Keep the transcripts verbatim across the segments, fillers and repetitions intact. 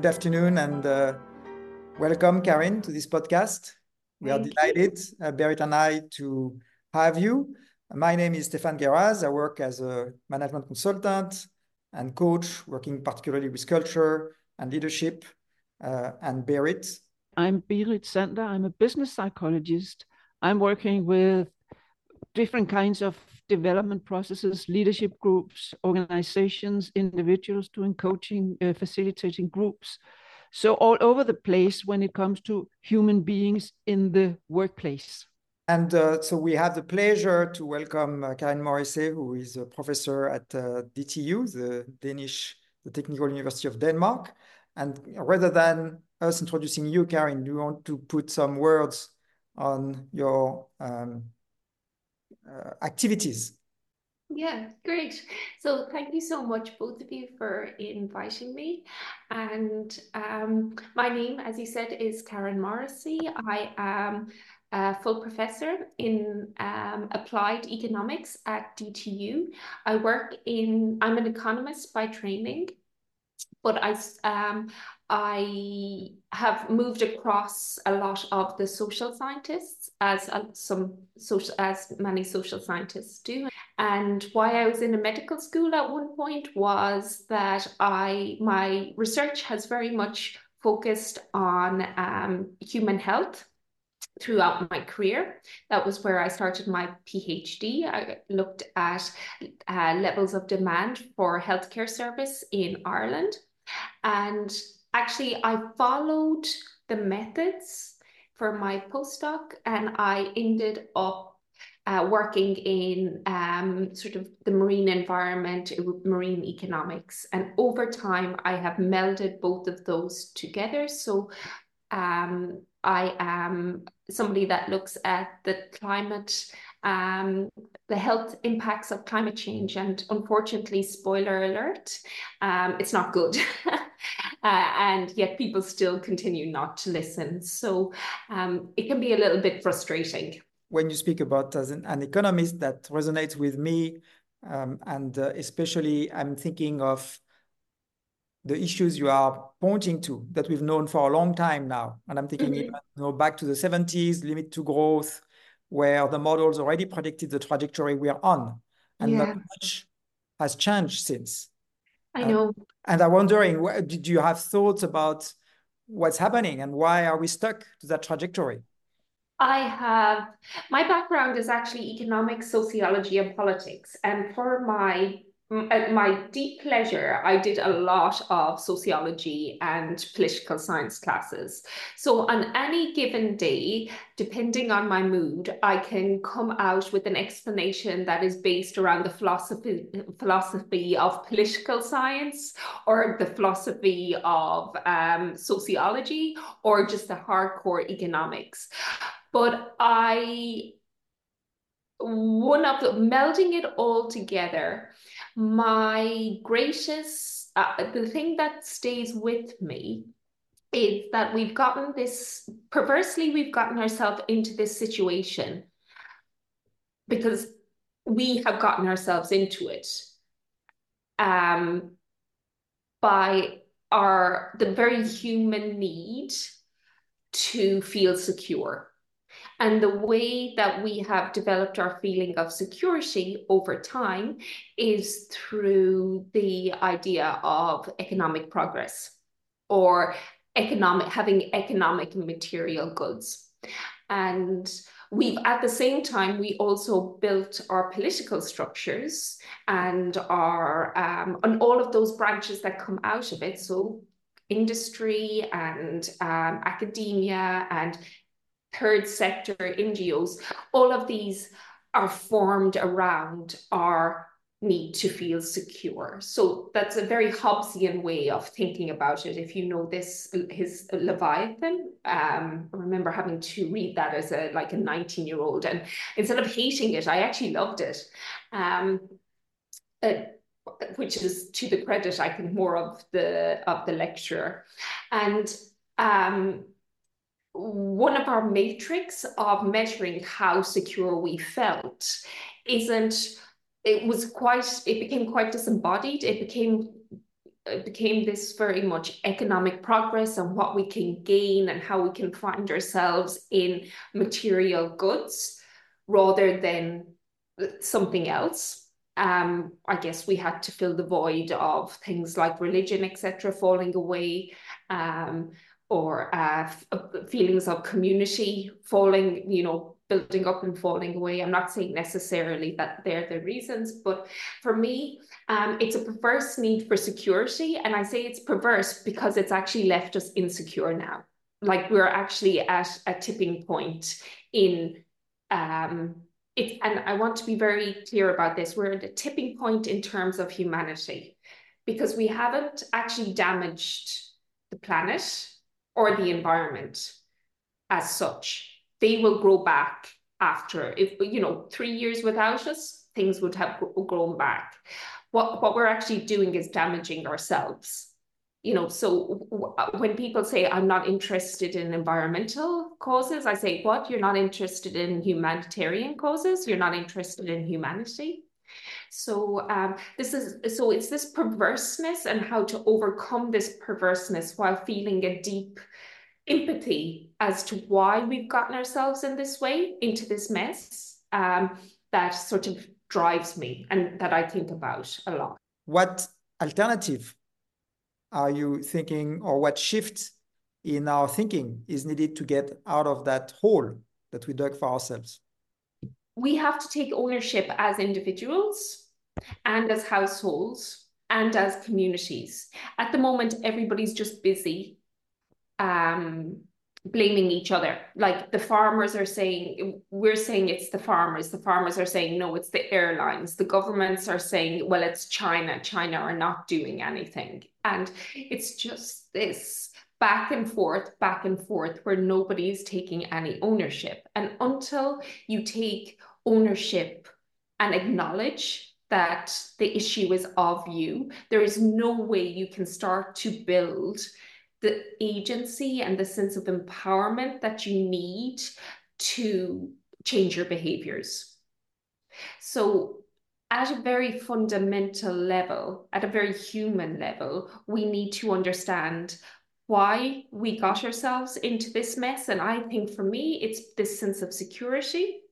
good afternoon, and uh, welcome, Karin, to this podcast. We are Thank you. delighted, uh, Berit and I, to have you. My name is Stéphane Guéraz. I work as a management consultant and coach, working particularly with culture and leadership. Uh, and Berit. I'm Berit Sander. I'm a business psychologist. I'm working with different kinds of development processes, leadership groups, organizations, individuals doing coaching, uh, facilitating groups. So all over the place when it comes to human beings in the workplace. And uh, so we have the pleasure to welcome uh, Karin Morisset, who is a professor at uh, D T U, the Danish, the Technical University of Denmark. And rather than us introducing you, Karin, do you want to put some words on your um, uh, activities? Yeah, great. So thank you so much, both of you, for inviting me. And um, my name, as you said, is Karin Morisset. I am a full professor in um, applied economics at D T U. I work in, I'm an economist by training, but I, um, I have moved across a lot of the social scientists, as uh, some social, as many social scientists do. And why I was in a medical school at one point was that I my research has very much focused on um, human health throughout my career. That was where I started my PhD. I looked at uh, levels of demand for healthcare service in Ireland. And actually, I followed the methods for my postdoc, and I ended up uh, working in um, sort of the marine environment, marine economics. And over time, I have melded both of those together. So um, I am somebody that looks at the climate, um, the health impacts of climate change. And unfortunately, spoiler alert, um, it's not good. uh, and yet people still continue not to listen. So um, it can be a little bit frustrating. When you speak about as an, an economist, that resonates with me. Um, and uh, especially I'm thinking of the issues you are pointing to that we've known for a long time now. And I'm thinking Mm-hmm. even, you know, back to the seventies, limit to growth, where the models already predicted the trajectory we are on. And Yeah, not much has changed since. I Uh, know. and I'm wondering, wh- did you have thoughts about what's happening and why are we stuck to that trajectory? I have, my background is actually economics, sociology, and politics. And for my my deep pleasure, I did a lot of sociology and political science classes. So on any given day, depending on my mood, I can come out with an explanation that is based around the philosophy philosophy of political science, or the philosophy of um, sociology, or just the hardcore economics. But I, one of the, melding it all together, my greatest, uh, the thing that stays with me is that we've gotten this, perversely, we've gotten ourselves into this situation because we have gotten ourselves into it um, by our, the very human need to feel secure. And the way that we have developed our feeling of security over time is through the idea of economic progress, or economic, having economic and material goods. And we've, at the same time, we also built our political structures and our, um, and all of those branches that come out of it. So industry and um, academia and third sector N G Os, all of these are formed around our need to feel secure. So that's a very Hobbesian way of thinking about it. If you know this, his Leviathan, um, I remember having to read that as a like a nineteen year old, and instead of hating it, I actually loved it. Um, uh, which is to the credit, I think, more of the of the lecturer. And um, one of our metrics of measuring how secure we felt isn't, it was quite, it became quite disembodied. It became it became this very much economic progress and what we can gain and how we can find ourselves in material goods rather than something else. Um, I guess we had to fill the void of things like religion, et cetera, falling away, um, or uh, feelings of community falling, you know, building up and falling away. I'm not saying necessarily that they're the reasons, but for me, um, it's a perverse need for security. And I say it's perverse because it's actually left us insecure now. Like we're actually at a tipping point in um, it. And I want to be very clear about this. We're at a tipping point in terms of humanity because we haven't actually damaged the planet or the environment as such. They will grow back after, if you know, three years without us, things would have grown back. What, what we're actually doing is damaging ourselves. You know, so when people say, I'm not interested in environmental causes, I say, what? You're not interested in humanitarian causes? You're not interested in humanity? So um, this is, so it's this perverseness and how to overcome this perverseness while feeling a deep empathy as to why we've gotten ourselves in this way, into this mess, um, that sort of drives me and that I think about a lot. What alternative are you thinking, or what shift in our thinking is needed to get out of that hole that we dug for ourselves? We have to take ownership as individuals and as households and as communities. At the moment, everybody's just busy um, blaming each other. Like the farmers are saying, we're saying it's the farmers. The farmers are saying, no, it's the airlines. The governments are saying, well, it's China. China are not doing anything. And it's just this back and forth, back and forth, where nobody's taking any ownership. And until you take ownership and acknowledge that the issue is of you, there is no way you can start to build the agency and the sense of empowerment that you need to change your behaviors. So at a very fundamental level, at a very human level, we need to understand why we got ourselves into this mess. And I think for me, it's this sense of security.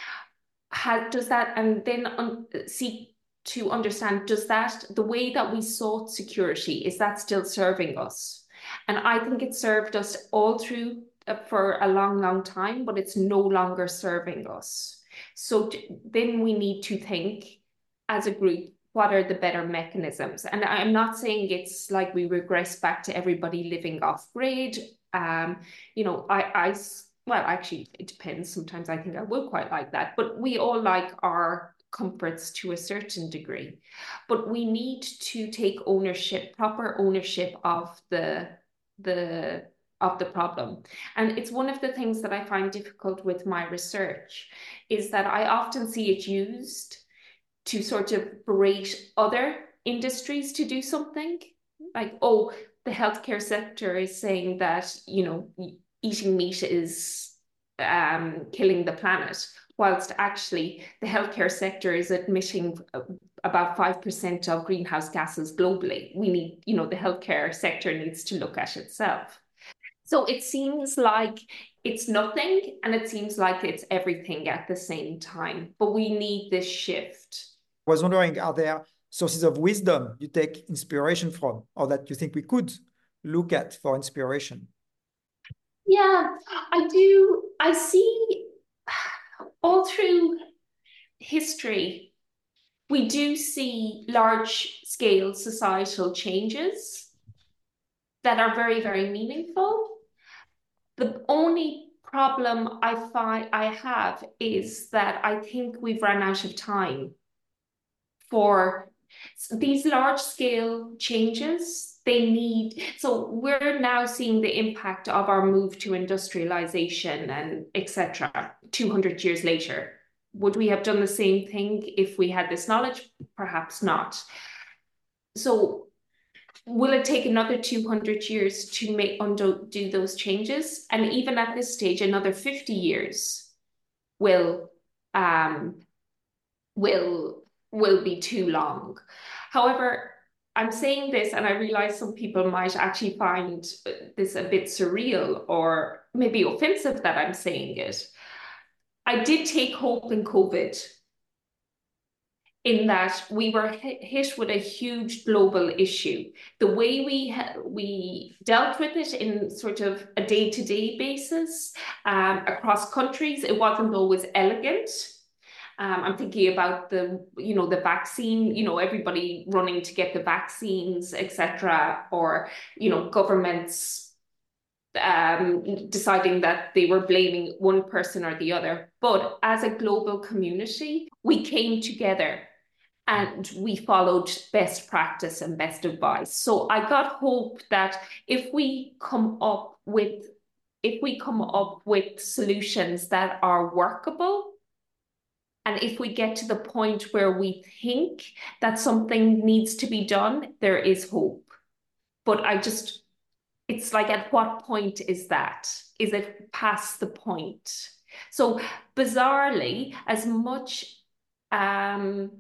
How does that, and then un, seek to understand, does that, the way that we sought security, is that still serving us? And I think it served us all through uh, for a long, long time, but it's no longer serving us. So then we need to think as a group, what are the better mechanisms? And I'm not saying it's like we regress back to everybody living off grid. Um, you know, I, I, well, actually, it depends. Sometimes I think I will quite like that, but we all like our comforts to a certain degree, but we need to take ownership, proper ownership of the the of the problem. And it's one of the things that I find difficult with my research, is that I often see it used to sort of berate other industries to do something. Like, oh, the healthcare sector is saying that, you know, eating meat is um, killing the planet, whilst actually the healthcare sector is emitting about five percent of greenhouse gases globally. We need, you know, the healthcare sector needs to look at itself. So it seems like it's nothing and it seems like it's everything at the same time, but we need this shift. I was wondering, are there sources of wisdom you take inspiration from, or that you think we could look at for inspiration? Yeah, I do. I see all through history, we do see large-scale societal changes that are very, very meaningful. The only problem I find I have is that I think we've run out of time for these large-scale changes. They need, so we're now seeing the impact of our move to industrialization and et cetera two hundred years later. Would we have done the same thing if we had this knowledge? Perhaps not. So will it take another two hundred years to make undo do those changes? And even at this stage, another fifty years will um will will be too long. However, I'm saying this, and I realize some people might actually find this a bit surreal or maybe offensive that I'm saying it. I did take hope in COVID, in that we were hit with a huge global issue. The way we we dealt with it in sort of a day-to-day basis um, across countries, it wasn't always elegant. Um, I'm thinking about the, you know, the vaccine, you know, everybody running to get the vaccines, et cetera, or, you know, governments um, deciding that they were blaming one person or the other. But as a global community, we came together and we followed best practice and best advice. So I got hope that if we come up with, if we come up with solutions that are workable, and if we get to the point where we think that something needs to be done, there is hope. But I just, it's like, at what point is that? Is it past the point? So bizarrely, as much um,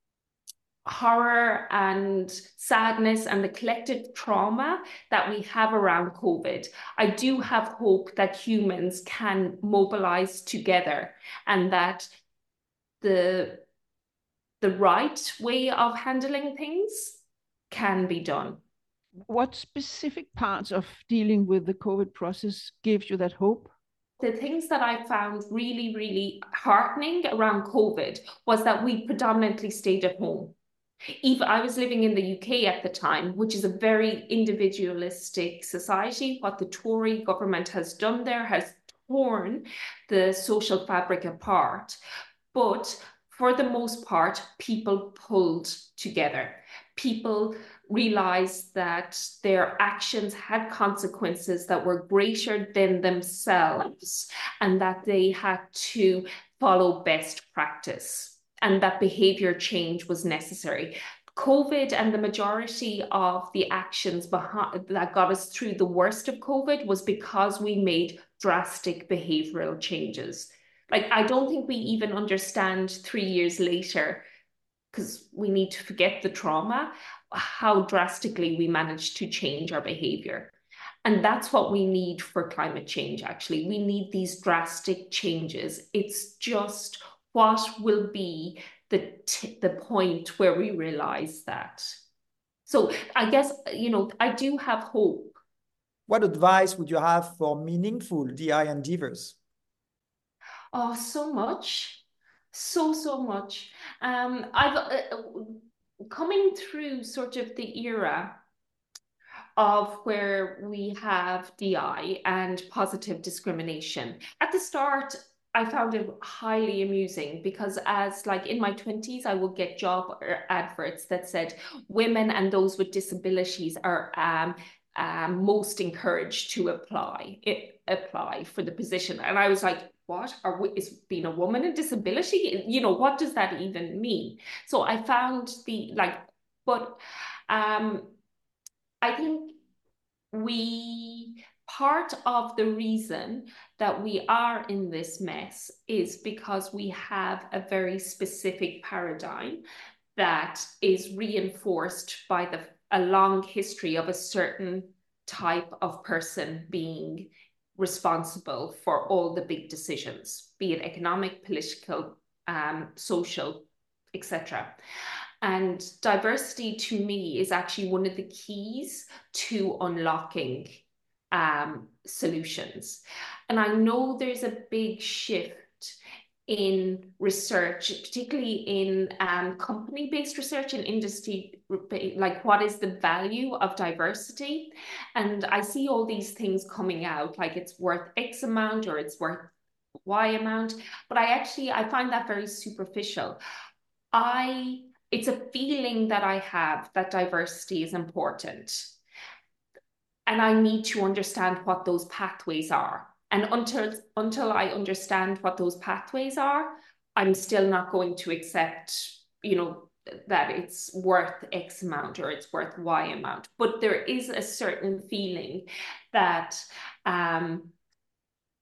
horror and sadness and the collective trauma that we have around COVID, I do have hope that humans can mobilize together, and that the, the right way of handling things can be done. What specific parts of dealing with the COVID process gives you that hope? The things that I found really, really heartening around COVID was that we predominantly stayed at home. Even I was living in the U K at the time, which is a very individualistic society. What the Tory government has done there has torn the social fabric apart. But for the most part, people pulled together. People realized that their actions had consequences that were greater than themselves, and that they had to follow best practice, and that behavior change was necessary. COVID and the majority of the actions behind, that got us through the worst of COVID, was because we made drastic behavioral changes. Like, I don't think we even understand three years later, because we need to forget the trauma, how drastically we managed to change our behavior. And that's what we need for climate change, actually. We need these drastic changes. It's just what will be the, t the point where we realize that. So I guess, you know, I do have hope. What advice would you have for meaningful D I endeavors? Oh, so much. So, so much. Um, I've uh, coming through sort of the era of where we have D I and positive discrimination. At the start, I found it highly amusing, because as like in my twenties, I would get job adverts that said women and those with disabilities are um, um, most encouraged to apply it, apply for the position. And I was like, what are we, is being a woman in disability? You know, what does that even mean? So I found the like, but um, I think we, part of the reason that we are in this mess is because we have a very specific paradigm that is reinforced by the, a long history of a certain type of person being responsible for all the big decisions, be it economic, political, um, social, et cetera. And diversity, to me, is actually one of the keys to unlocking um, solutions. And I know there's a big shift in research, particularly in um, company-based research and industry, like what is the value of diversity? And I see all these things coming out, like it's worth X amount or it's worth Y amount, but I actually, I find that very superficial. I, it's a feeling that I have that diversity is important. And I need to understand what those pathways are. And until, until I understand what those pathways are, I'm still not going to accept, you know, that it's worth X amount or it's worth Y amount. But there is a certain feeling that, um,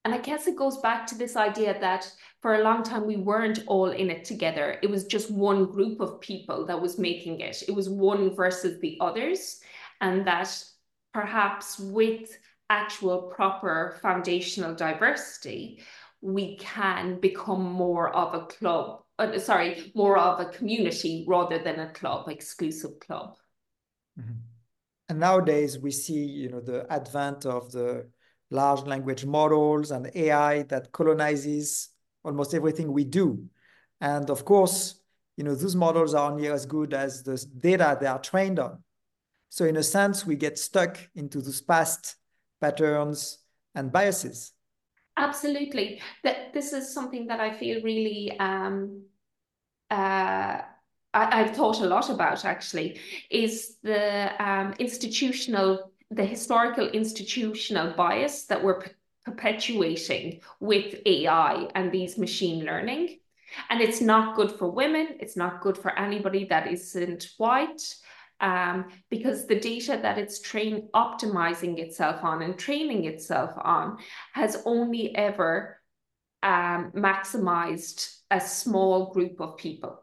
And I guess it goes back to this idea that for a long time, we weren't all in it together. It was just one group of people that was making it. It was one versus the others. And that perhaps with actual proper foundational diversity, we can become more of a club, uh, sorry, more of a community rather than a club, exclusive club. Mm-hmm. And nowadays we see, you know, the advent of the large language models and A I that colonizes almost everything we do. And of course, you know, those models are only as good as the data they are trained on. So in a sense, we get stuck into those past patterns and biases. Absolutely. That this is something that I feel really um, uh, I, I've thought a lot about actually, is the um, institutional, the historical institutional bias that we're perpetuating with A I and these machine learning. And it's not good for women. It's not good for anybody that isn't white. Um, because the data that it's train optimizing itself on and training itself on has only ever um, maximized a small group of people.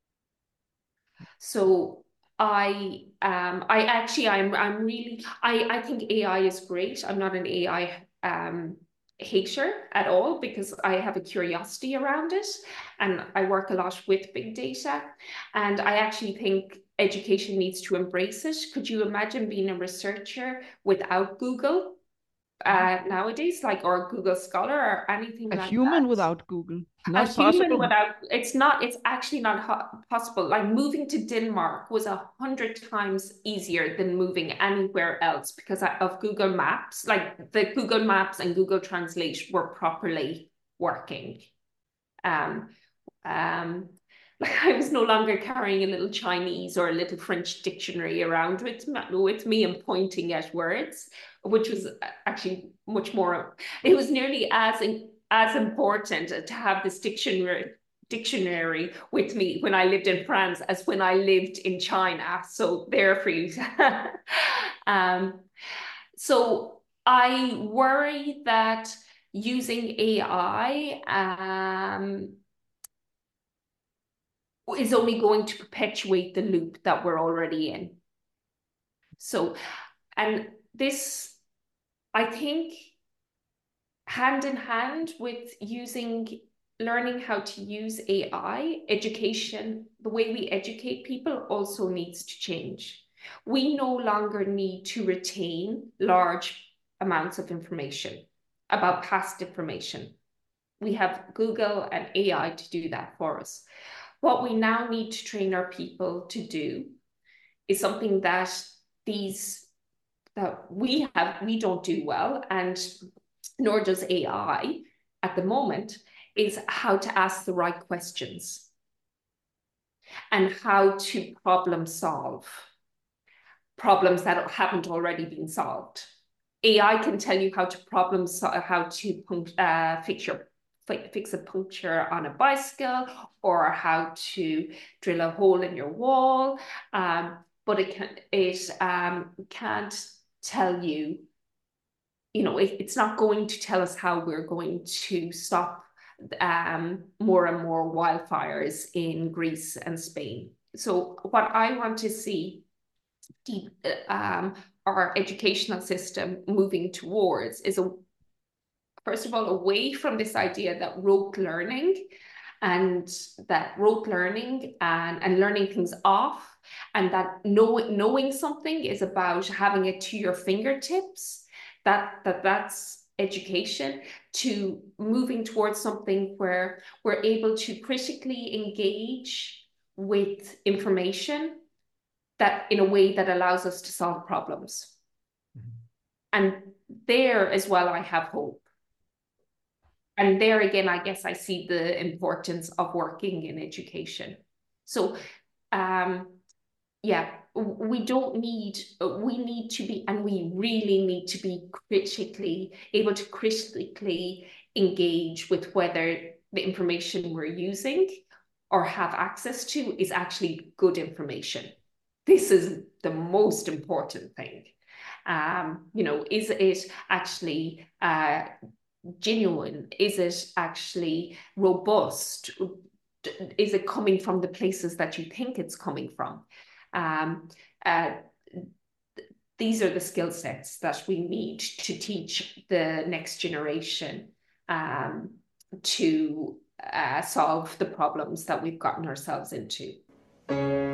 So I um I actually I'm I'm really I I think A I is great. I'm not an A I um hater at all because I have a curiosity around it and I work a lot with big data, and I actually think education needs to embrace it. Could you imagine being a researcher without Google uh nowadays, like, or Google Scholar or anything A like human that? without Google, A not human possible. without, it's not, it's actually not possible. Like moving to Denmark was a hundred times easier than moving anywhere else because of Google Maps. Like the Google Maps and Google Translate were properly working. Um, um, like I was no longer carrying a little Chinese or a little French dictionary around with, with me and pointing at words, which was actually much more, it was nearly as, as important to have this dictionary dictionary with me when I lived in France as when I lived in China. So there for you. um, so I worry that using A I um, is only going to perpetuate the loop that we're already in. So, and this, I think, hand in hand with using, learning how to use A I, education, the way we educate people also needs to change. We no longer need to retain large amounts of information about past information. We have Google and A I to do that for us. What we now need to train our people to do is something that these that we have we don't do well, and nor does A I at the moment, is how to ask the right questions and how to problem solve problems that haven't already been solved. A I can tell you how to problem solve, how to uh, fix your fix a puncture on a bicycle, or how to drill a hole in your wall, um, but it can it um, can't tell you. You know, it, it's not going to tell us how we're going to stop um, more and more wildfires in Greece and Spain. So what I want to see deep, um, our educational system moving towards is, a, first of all, away from this idea that rote learning and that rote learning and, and learning things off, and that know, knowing something is about having it to your fingertips. That, that that's education, to moving towards something where we're able to critically engage with information that in a way that allows us to solve problems. Mm-hmm. And there as well, I have hope. And there again, I guess I see the importance of working in education. So um, yeah, we don't need, we need to be, and we really need to be critically, able to critically engage with whether the information we're using or have access to is actually good information. This is the most important thing. Um, you know, is it actually uh, genuine? Is it actually robust? Is it coming from the places that you think it's coming from? Um, uh, these are the skill sets that we need to teach the next generation um, to uh, solve the problems that we've gotten ourselves into.